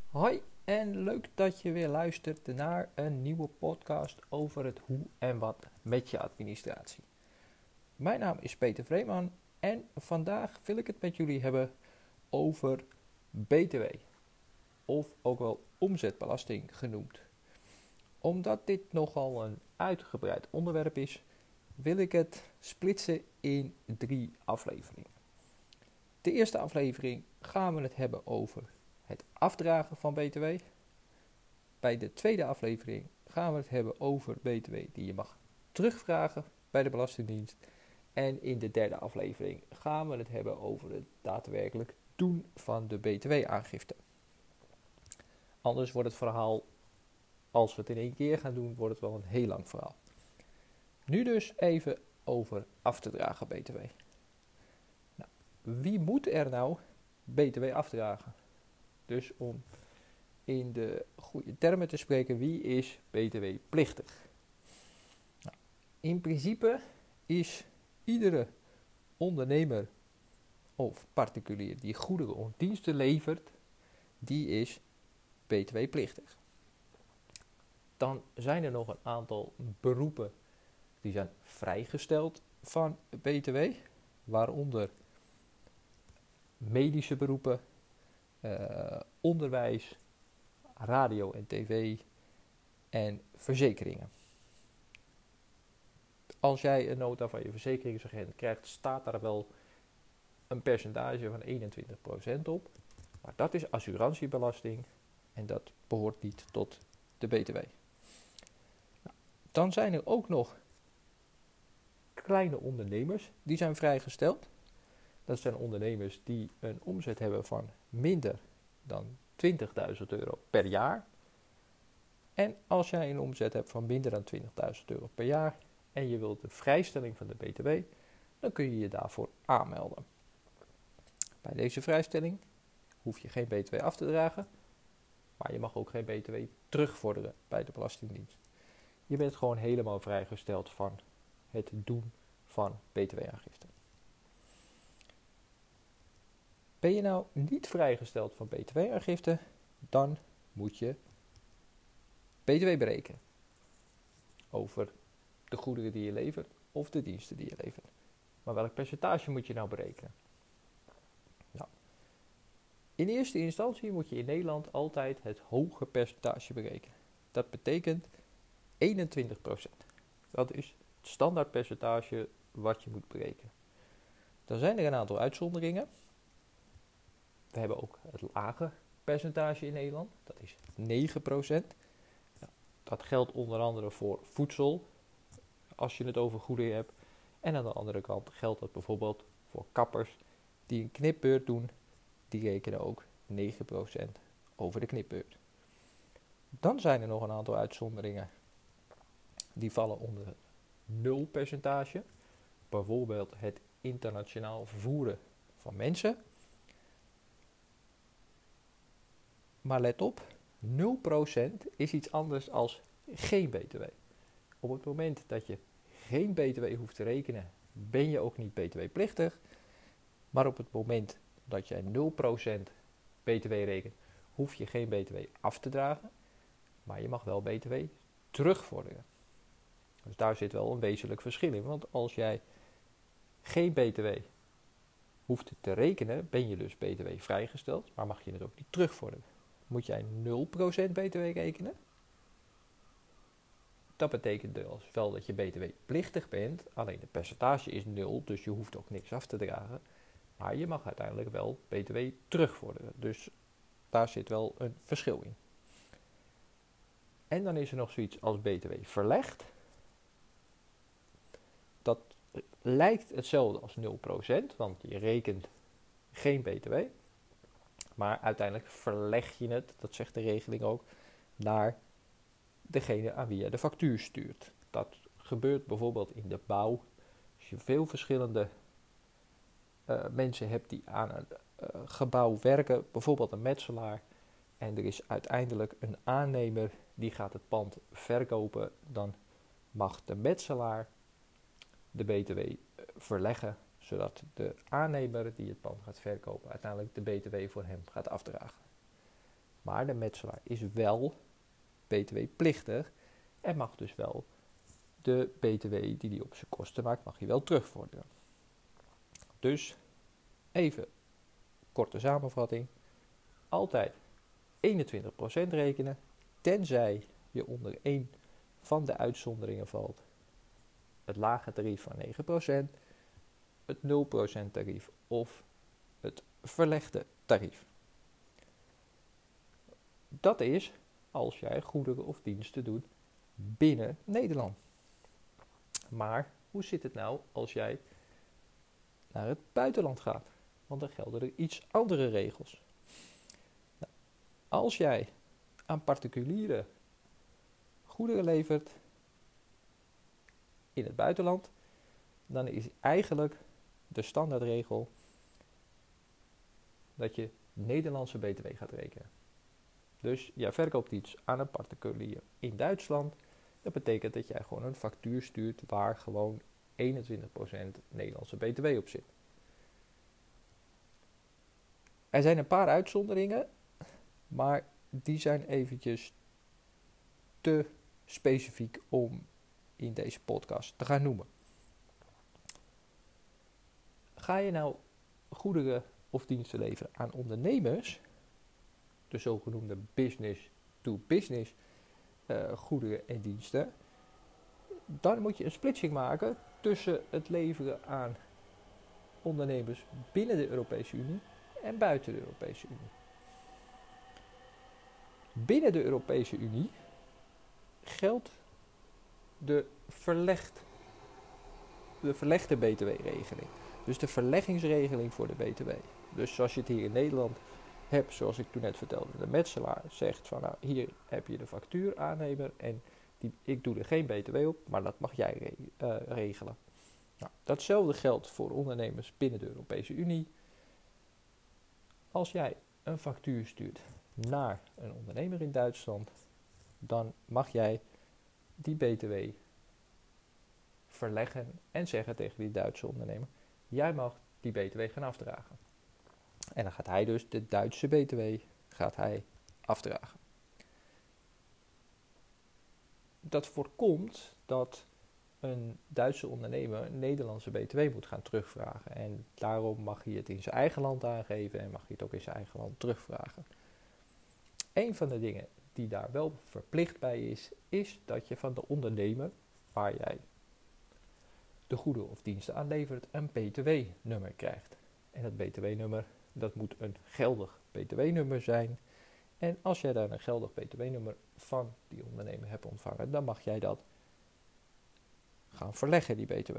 Hoi en leuk dat je weer luistert naar een nieuwe podcast over het hoe en wat met je administratie. Mijn naam is Peter Vreeman en vandaag wil ik het met jullie hebben over BTW, of ook wel omzetbelasting genoemd. Omdat dit nogal een uitgebreid onderwerp is, wil ik het splitsen in 3 afleveringen. De eerste aflevering gaan we het hebben over het afdragen van BTW. Bij de tweede aflevering gaan we het hebben over BTW die je mag terugvragen bij de Belastingdienst. En in de derde aflevering gaan we het hebben over het daadwerkelijk doen van de BTW-aangifte. Anders wordt het verhaal, als we het in één keer gaan doen, wordt het wel een heel lang verhaal. Nu dus even over af te dragen BTW. Nou, wie moet er nou BTW afdragen? Dus om in de goede termen te spreken, wie is BTW-plichtig? Nou, in principe is iedere ondernemer of particulier die goederen of diensten levert, die is BTW-plichtig. Dan zijn er nog een aantal beroepen die zijn vrijgesteld van BTW, waaronder medische beroepen, onderwijs, radio en tv en verzekeringen. Als jij een nota van je verzekeringsagent krijgt, staat daar wel een percentage van 21% op. Maar dat is assurantiebelasting en dat behoort niet tot de BTW. Dan zijn er ook nog kleine ondernemers die zijn vrijgesteld. Dat zijn ondernemers die een omzet hebben van minder dan €20.000 per jaar. En als jij een omzet hebt van minder dan €20.000 per jaar en je wilt de vrijstelling van de BTW, dan kun je je daarvoor aanmelden. Bij deze vrijstelling hoef je geen BTW af te dragen, maar je mag ook geen BTW terugvorderen bij de Belastingdienst. Je bent gewoon helemaal vrijgesteld van het doen van BTW-aangifte. Ben je nou niet vrijgesteld van BTW-aangifte, dan moet je BTW berekenen over de goederen die je levert of de diensten die je levert. Maar welk percentage moet je nou berekenen? Nou, in eerste instantie moet je in Nederland altijd het hoge percentage berekenen. Dat betekent 21%. Dat is het standaardpercentage wat je moet berekenen. Dan zijn er een aantal uitzonderingen. We hebben ook het lage percentage in Nederland, dat is 9%. Nou, dat geldt onder andere voor voedsel, als je het over goederen hebt. En aan de andere kant geldt dat bijvoorbeeld voor kappers die een knipbeurt doen, die rekenen ook 9% over de knipbeurt. Dan zijn er nog een aantal uitzonderingen die vallen onder het 0%. Bijvoorbeeld het internationaal vervoeren van mensen. Maar let op, 0% is iets anders dan geen BTW. Op het moment dat je geen BTW hoeft te rekenen, ben je ook niet BTW-plichtig. Maar op het moment dat jij 0% BTW rekent, hoef je geen BTW af te dragen. Maar je mag wel BTW terugvorderen. Dus daar zit wel een wezenlijk verschil in. Want als jij geen BTW hoeft te rekenen, ben je dus BTW vrijgesteld, maar mag je het ook niet terugvorderen. Moet jij 0% BTW rekenen? Dat betekent dus wel dat je BTW-plichtig bent, alleen het percentage is 0, dus je hoeft ook niks af te dragen. Maar je mag uiteindelijk wel BTW terugvorderen, dus daar zit wel een verschil in. En dan is er nog zoiets als BTW verlegd. Dat lijkt hetzelfde als 0%, want je rekent geen BTW. Maar uiteindelijk verleg je het, dat zegt de regeling ook, naar degene aan wie je de factuur stuurt. Dat gebeurt bijvoorbeeld in de bouw. Als je veel verschillende mensen hebt die aan een gebouw werken, bijvoorbeeld een metselaar, en er is uiteindelijk een aannemer die gaat het pand verkopen, dan mag de metselaar de BTW verleggen, zodat de aannemer die het pand gaat verkopen uiteindelijk de BTW voor hem gaat afdragen. Maar de metselaar is wel btw-plichtig en mag dus wel de btw die hij op zijn kosten maakt, mag hij wel terugvorderen. Dus even korte samenvatting. Altijd 21% rekenen, tenzij je onder één van de uitzonderingen valt. Het lage tarief van 9%, het 0% tarief of het verlegde tarief. Dat is als jij goederen of diensten doet binnen Nederland. Maar hoe zit het nou als jij naar het buitenland gaat? Want dan gelden er iets andere regels. Nou, als jij aan particulieren goederen levert in het buitenland, dan is eigenlijk de standaardregel dat je Nederlandse btw gaat rekenen. Dus jij verkoopt iets aan een particulier in Duitsland. Dat betekent dat jij gewoon een factuur stuurt waar gewoon 21% Nederlandse btw op zit. Er zijn een paar uitzonderingen, maar die zijn eventjes te specifiek om in deze podcast te gaan noemen. Ga je nou goederen of diensten leveren aan ondernemers, de zogenoemde business-to-business goederen en diensten, dan moet je een splitsing maken tussen het leveren aan ondernemers binnen de Europese Unie en buiten de Europese Unie. Binnen de Europese Unie geldt de verlegde btw-regeling. Dus de verleggingsregeling voor de btw. Dus zoals je het hier in Nederland hebt, zoals ik toen net vertelde, de metselaar zegt van nou, hier heb je de factuuraannemer en ik doe er geen btw op, maar dat mag jij regelen. Nou, datzelfde geldt voor ondernemers binnen de Europese Unie. Als jij een factuur stuurt naar een ondernemer in Duitsland, dan mag jij die btw verleggen en zeggen tegen die Duitse ondernemer, jij mag die btw gaan afdragen. En dan gaat hij dus de Duitse btw afdragen. Dat voorkomt dat een Duitse ondernemer een Nederlandse btw moet gaan terugvragen. En daarom mag hij het in zijn eigen land aangeven en mag hij het ook in zijn eigen land terugvragen. Een van de dingen die daar wel verplicht bij is dat je van de ondernemer waar jij de goederen of diensten aan levert een btw-nummer krijgt. En dat btw-nummer, dat moet een geldig btw-nummer zijn. En als jij daar een geldig btw-nummer van die ondernemer hebt ontvangen, dan mag jij dat gaan verleggen, die btw.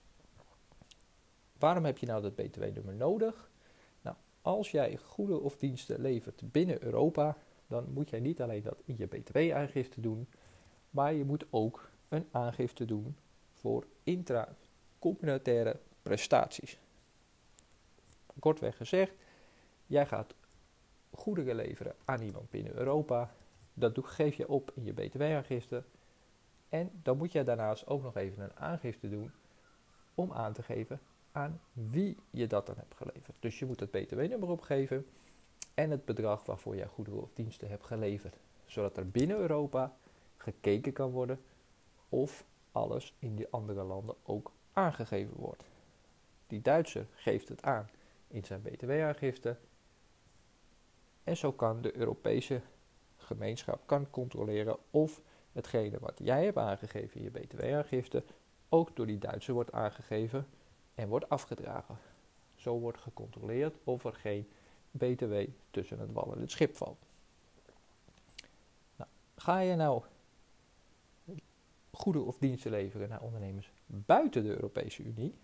Waarom heb je nou dat btw-nummer nodig? Nou, als jij goederen of diensten levert binnen Europa, dan moet jij niet alleen dat in je btw-aangifte doen, maar je moet ook een aangifte doen voor intracommunautaire prestaties. Kortweg gezegd, jij gaat goederen leveren aan iemand binnen Europa. Dat geef je op in je btw-aangifte. En dan moet jij daarnaast ook nog even een aangifte doen om aan te geven aan wie je dat dan hebt geleverd. Dus je moet het btw-nummer opgeven en het bedrag waarvoor jij goederen of diensten hebt geleverd. Zodat er binnen Europa gekeken kan worden of alles in die andere landen ook aangegeven wordt. Die Duitser geeft het aan in zijn btw-aangifte. En zo kan de Europese gemeenschap controleren of hetgene wat jij hebt aangegeven in je btw-aangifte ook door die Duitser wordt aangegeven en wordt afgedragen. Zo wordt gecontroleerd of er geen btw tussen het wal en het schip valt. Nou, ga je nou goederen of diensten leveren naar ondernemers buiten de Europese Unie,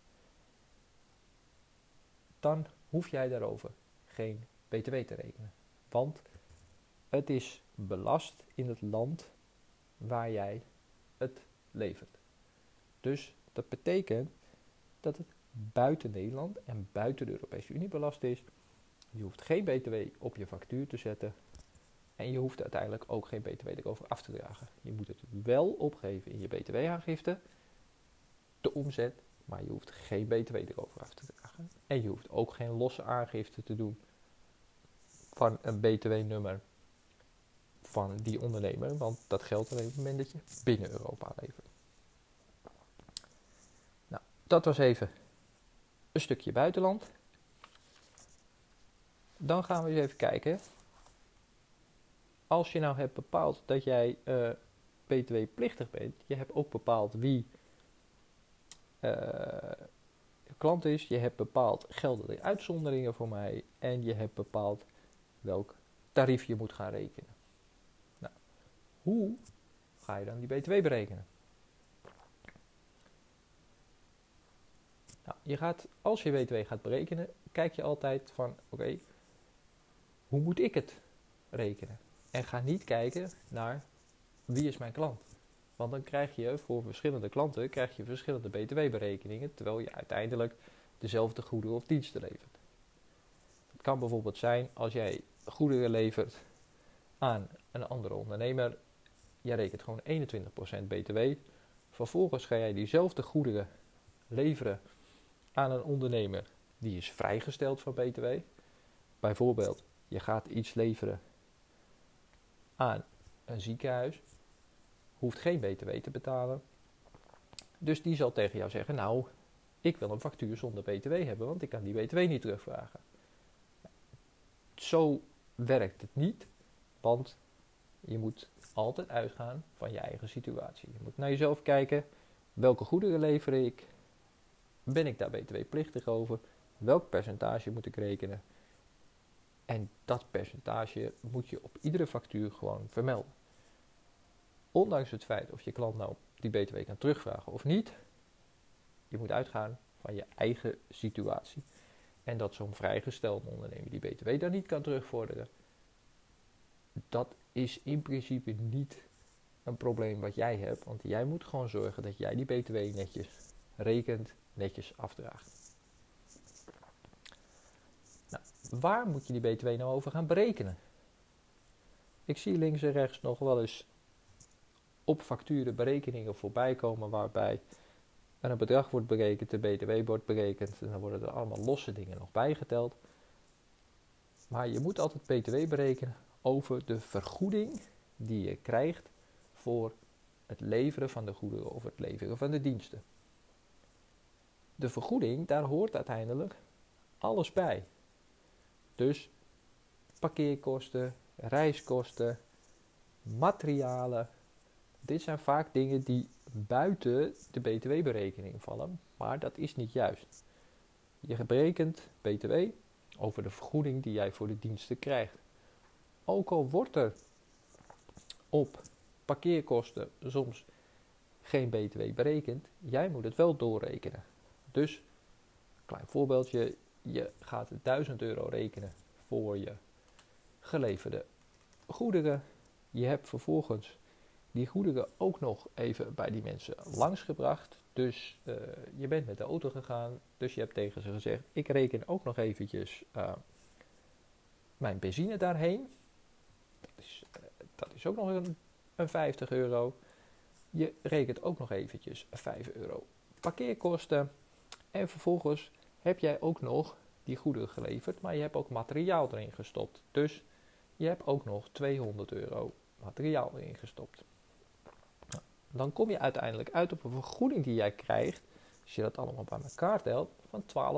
dan hoef jij daarover geen btw te rekenen. Want het is belast in het land waar jij het levert. Dus dat betekent dat het buiten Nederland en buiten de Europese Unie belast is. Je hoeft geen btw op je factuur te zetten. En je hoeft uiteindelijk ook geen btw erover af te dragen. Je moet het wel opgeven in je btw-aangifte, de omzet, maar je hoeft geen btw erover af te dragen. En je hoeft ook geen losse aangifte te doen van een btw-nummer van die ondernemer, want dat geldt alleen op het moment dat je binnen Europa levert. Nou, dat was even een stukje buitenland. Dan gaan we eens even kijken. Als je nou hebt bepaald dat jij btw-plichtig bent, je hebt ook bepaald wie klant is, je hebt bepaald gelden er uitzonderingen voor mij en je hebt bepaald welk tarief je moet gaan rekenen. Nou, hoe ga je dan die btw berekenen? Nou, als je btw gaat berekenen, kijk je altijd van oké, hoe moet ik het rekenen? En ga niet kijken naar wie is mijn klant. Want dan krijg je voor verschillende klanten verschillende btw-berekeningen, terwijl je uiteindelijk dezelfde goederen of diensten levert. Het kan bijvoorbeeld zijn als jij goederen levert aan een andere ondernemer, jij rekent gewoon 21% btw. Vervolgens ga jij diezelfde goederen leveren aan een ondernemer die is vrijgesteld van btw. Bijvoorbeeld, je gaat iets leveren aan een ziekenhuis, hoeft geen btw te betalen. Dus die zal tegen jou zeggen, nou, ik wil een factuur zonder btw hebben, want ik kan die btw niet terugvragen. Zo werkt het niet, want je moet altijd uitgaan van je eigen situatie. Je moet naar jezelf kijken, welke goederen lever ik? Ben ik daar btw-plichtig over? Welk percentage moet ik rekenen? En dat percentage moet je op iedere factuur gewoon vermelden. Ondanks het feit of je klant nou die btw kan terugvragen of niet, je moet uitgaan van je eigen situatie. En dat zo'n vrijgestelde ondernemer die btw dan niet kan terugvorderen, dat is in principe niet een probleem wat jij hebt. Want jij moet gewoon zorgen dat jij die btw netjes rekent, netjes afdraagt. Nou, waar moet je die btw nou over gaan berekenen? Ik zie links en rechts nog wel eens op facturen berekeningen voorbij komen waarbij er een bedrag wordt berekend, de btw wordt berekend en dan worden er allemaal losse dingen nog bijgeteld. Maar je moet altijd btw berekenen over de vergoeding die je krijgt voor het leveren van de goederen of het leveren van de diensten. De vergoeding, daar hoort uiteindelijk alles bij. Dus parkeerkosten, reiskosten, materialen. Dit zijn vaak dingen die buiten de btw-berekening vallen, maar dat is niet juist. Je berekent btw over de vergoeding die jij voor de diensten krijgt. Ook al wordt er op parkeerkosten soms geen btw berekend, jij moet het wel doorrekenen. Dus, klein voorbeeldje, je gaat €1000 rekenen voor je geleverde goederen. Je hebt vervolgens die goederen ook nog even bij die mensen langsgebracht. Dus je bent met de auto gegaan, dus je hebt tegen ze gezegd, ik reken ook nog eventjes mijn benzine daarheen. Dat is ook nog een €50. Je rekent ook nog eventjes €5 parkeerkosten. En vervolgens heb jij ook nog die goederen geleverd, maar je hebt ook materiaal erin gestopt. Dus je hebt ook nog €200 materiaal erin gestopt. Dan kom je uiteindelijk uit op een vergoeding die jij krijgt, als je dat allemaal bij elkaar telt, van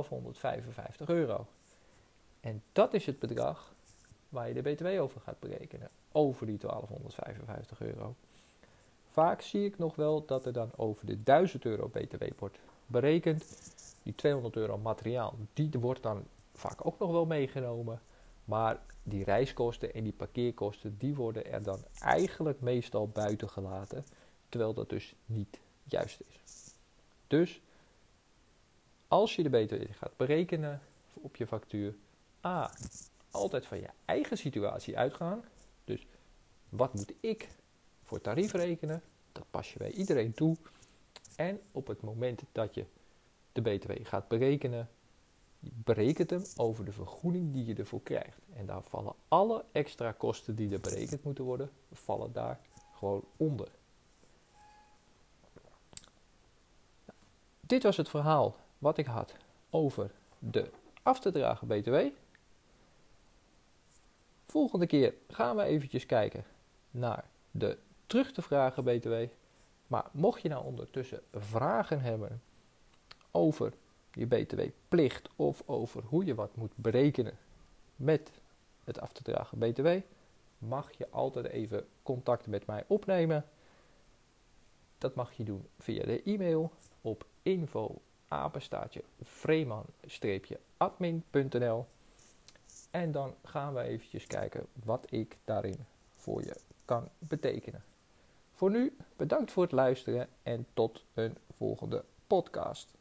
€1255. En dat is het bedrag waar je de btw over gaat berekenen, over die €1255. Vaak zie ik nog wel dat er dan over de €1000 btw wordt berekend. Die €200 materiaal, die wordt dan vaak ook nog wel meegenomen. Maar die reiskosten en die parkeerkosten, die worden er dan eigenlijk meestal buiten gelaten. Terwijl dat dus niet juist is. Dus als je de btw gaat berekenen op je factuur, altijd van je eigen situatie uitgaan. Dus wat moet ik voor tarief rekenen? Dat pas je bij iedereen toe. En op het moment dat je de btw gaat berekenen, berekent hem over de vergoeding die je ervoor krijgt. En daar vallen alle extra kosten die er berekend moeten worden, vallen daar gewoon onder. Nou, dit was het verhaal wat ik had over de af te dragen btw. Volgende keer gaan we eventjes kijken naar de terug te vragen BTW. Maar mocht je nou ondertussen vragen hebben over je BTW-plicht of over hoe je wat moet berekenen met het af te dragen BTW, mag je altijd even contact met mij opnemen. Dat mag je doen via de e-mail op info@freeman-admin.nl en dan gaan we eventjes kijken wat ik daarin voor je kan betekenen. Voor nu, bedankt voor het luisteren en tot een volgende podcast.